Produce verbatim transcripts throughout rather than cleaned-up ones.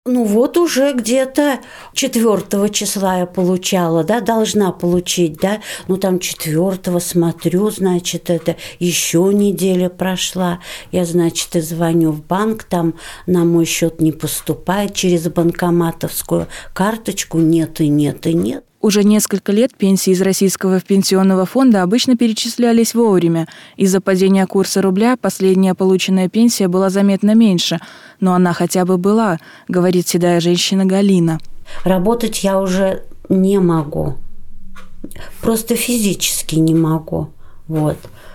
Ну вот уже где-то четвёртого числа я получала, да, должна получить, да, ну там четвёртого смотрю, значит, это еще неделя прошла, я, значит, и звоню в банк, там на мой счет не поступает, через банкоматовскую карточку нет и нет и нет. Уже несколько лет пенсии из Российского пенсионного фонда обычно перечислялись вовремя. Из-за падения курса рубля последняя полученная пенсия была заметно меньше. Но она хотя бы была, говорит седая женщина Галина. Работать я уже не могу. Просто физически не могу. Вот.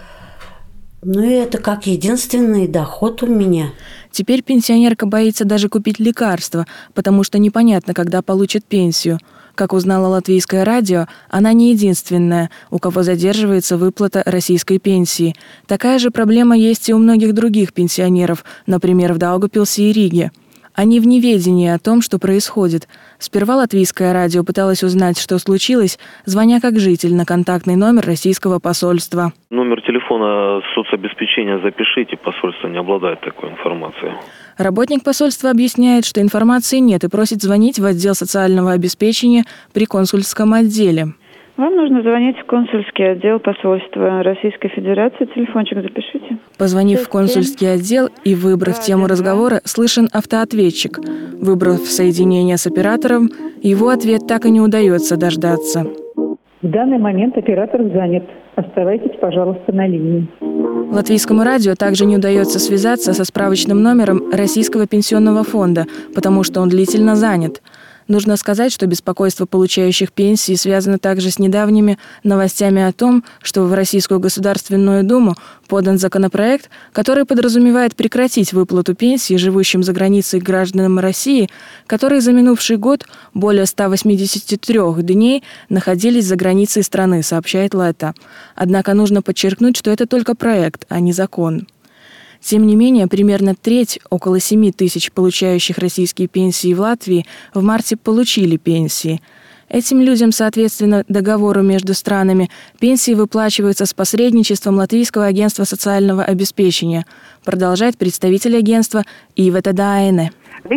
Ну и это как единственный доход у меня. Теперь пенсионерка боится даже купить лекарства, потому что непонятно, когда получит пенсию. Как узнала Латвийское радио, она не единственная, у кого задерживается выплата российской пенсии. Такая же проблема есть и у многих других пенсионеров, например, в Даугавпилсе и Риге. Они в неведении о том, что происходит. Сперва Латвийское радио пыталось узнать, что случилось, звоня как житель на контактный номер российского посольства. Номер телефона соцобеспечения запишите, посольство не обладает такой информацией. Работник посольства объясняет, что информации нет и просит звонить в отдел социального обеспечения при консульском отделе. Вам нужно звонить в консульский отдел посольства Российской Федерации. Телефончик запишите. Позвонив в консульский отдел и выбрав тему разговора, слышен автоответчик. Выбрав соединение с оператором, его ответ так и не удается дождаться. В данный момент оператор занят. Оставайтесь, пожалуйста, на линии. Латвийскому радио также не удается связаться со справочным номером Российского пенсионного фонда, потому что он длительно занят. Нужно сказать, что беспокойство получающих пенсии связано также с недавними новостями о том, что в Российскую Государственную Думу подан законопроект, который подразумевает прекратить выплату пенсии живущим за границей гражданам России, которые за минувший год более ста восьмидесяти трёх дней находились за границей страны, сообщает Летта. Однако нужно подчеркнуть, что это только проект, а не закон. Тем не менее, примерно треть, около семи тысяч получающих российские пенсии в Латвии в марте получили пенсии. Этим людям, соответственно договору между странами, пенсии выплачиваются с посредничеством Латвийского агентства социального обеспечения, продолжает представитель агентства Ивета Дайне.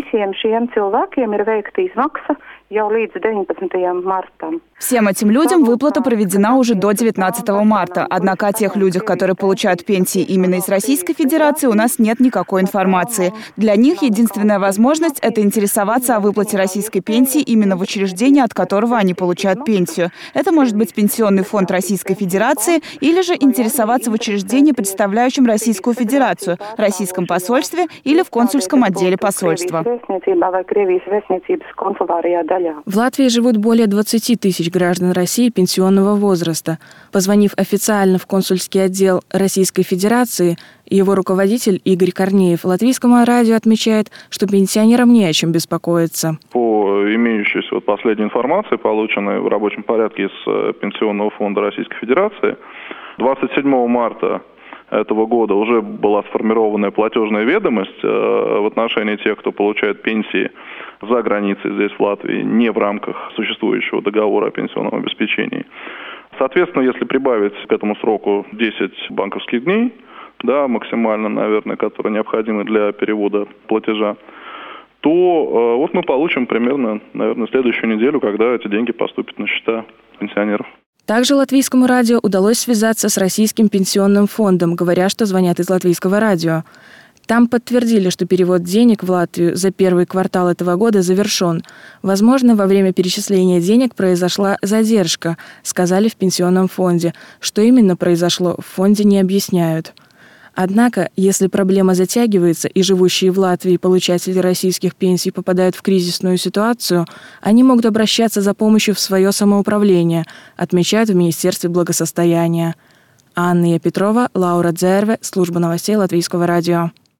Всем этим людям выплата проведена уже до девятнадцатого марта. Однако о тех людях, которые получают пенсии именно из Российской Федерации, у нас нет никакой информации. Для них единственная возможность – это интересоваться о выплате российской пенсии именно в учреждении, от которого они получают пенсию. Это может быть Пенсионный фонд Российской Федерации или же интересоваться в учреждении, представляющем Российскую Федерацию, Российском посольстве или в консульском отделе посольства. В Латвии живут более двадцати тысяч граждан России пенсионного возраста. Позвонив официально в консульский отдел Российской Федерации, его руководитель Игорь Корнеев Латвийскому радио отмечает, что пенсионерам не о чем беспокоиться. По имеющейся вот последней информации, полученной в рабочем порядке из Пенсионного фонда Российской Федерации, двадцать седьмого марта этого года уже была сформированная платежная ведомость в отношении тех, кто получает пенсии за границей здесь, в Латвии, не в рамках существующего договора о пенсионном обеспечении. Соответственно, если прибавить к этому сроку десять банковских дней, да, максимально, наверное, которые необходимы для перевода платежа, то э, вот мы получим примерно, наверное, следующую неделю, когда эти деньги поступят на счета пенсионеров. Также Латвийскому радио удалось связаться с Российским пенсионным фондом, говоря, что звонят из Латвийского радио. Там подтвердили, что перевод денег в Латвию за первый квартал этого года завершен. Возможно, во время перечисления денег произошла задержка, сказали в пенсионном фонде. Что именно произошло, в фонде не объясняют. Однако, если проблема затягивается и живущие в Латвии получатели российских пенсий попадают в кризисную ситуацию, они могут обращаться за помощью в свое самоуправление, отмечают в Министерстве благосостояния. Анна Петрова, Лаура Дзерве, служба новостей Латвийского радио.